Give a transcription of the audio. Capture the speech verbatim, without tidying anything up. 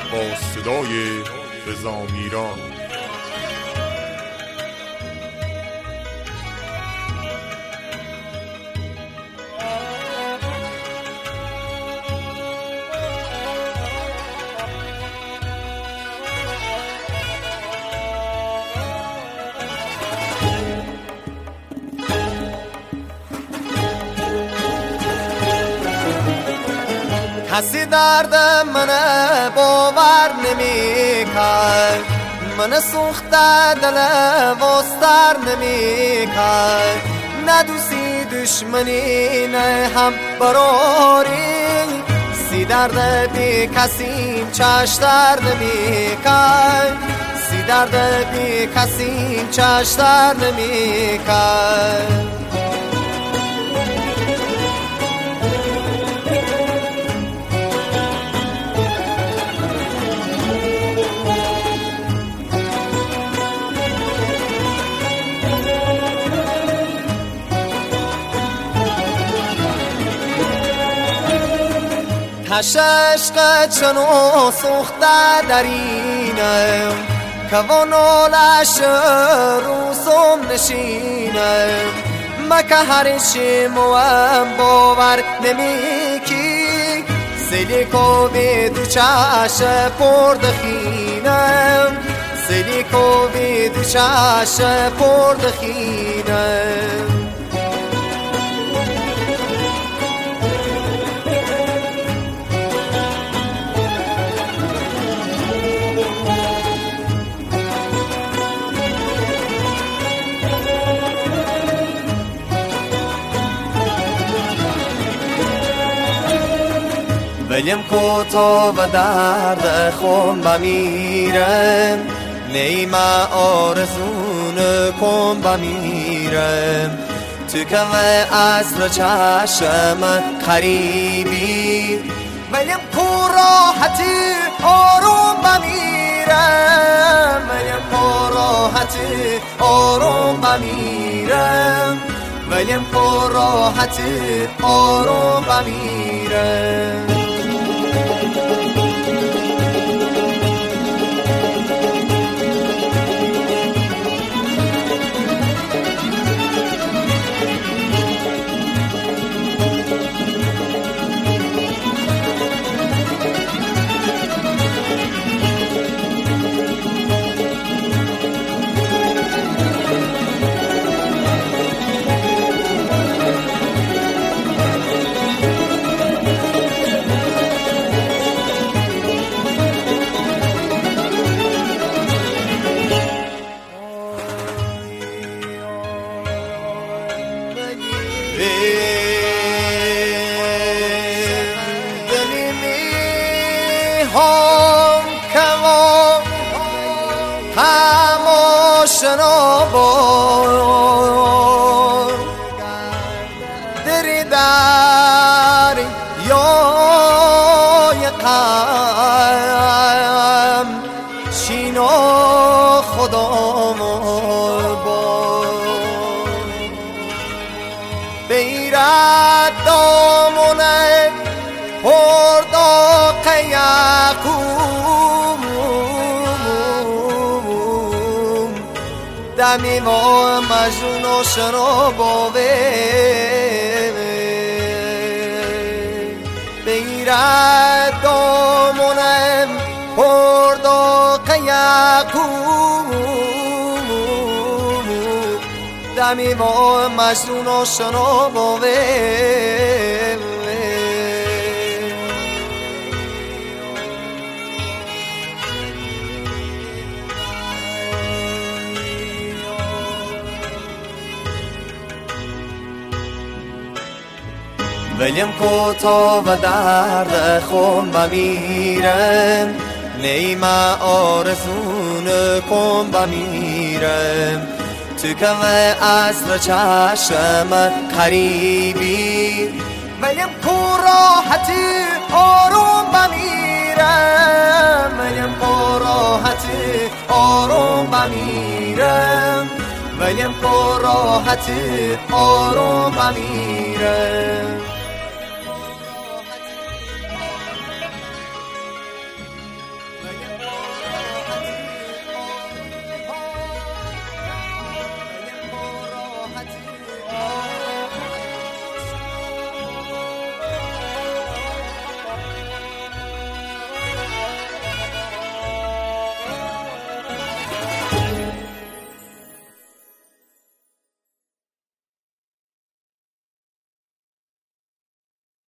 با صدای رضامیران. کسی درد من باور نمی کرد، من سوخته دل وستر نمی کرد. نه دوستی دشمنی نه هم براری، سی درد بی کسی چش در نمی کرد، سی درد بی کسی چش در نمی کرد. تش عشق چنو سوخته درینم، کوانالش روسم نشینم. مکه هرشی موام باور نمی کی، سیلی کو بی دو چش پردخینم، سیلی کو بی دو چش پردخینم. ولیم کوتا و درد خون بمیرم، نیم آرزون کن بمیرم. تو که عصر چشم قریبی، ولیم کو راحتی آروم بمیرم، ولیم کو راحتی آروم بمیرم، ولیم کو راحتی آروم بمیرم. دلی می هم کما هماشنا با دری در یای قم چینا خدا با بیرد دامونه پرداق یعقوب دمی و مجنون و شراباوه بیرد دامونه پرداق یعقوب دمی با مجنون و شناباوه. ولیم کوتا و درد خون بمیرم، نیم آرزون کن بمیرم. تو که عصر چشم قریبی، ولیم کو راحتی آروم بمیرم، ولیم کو راحتی آروم بمیرم، ولیم کو راحتی آروم بمیرم.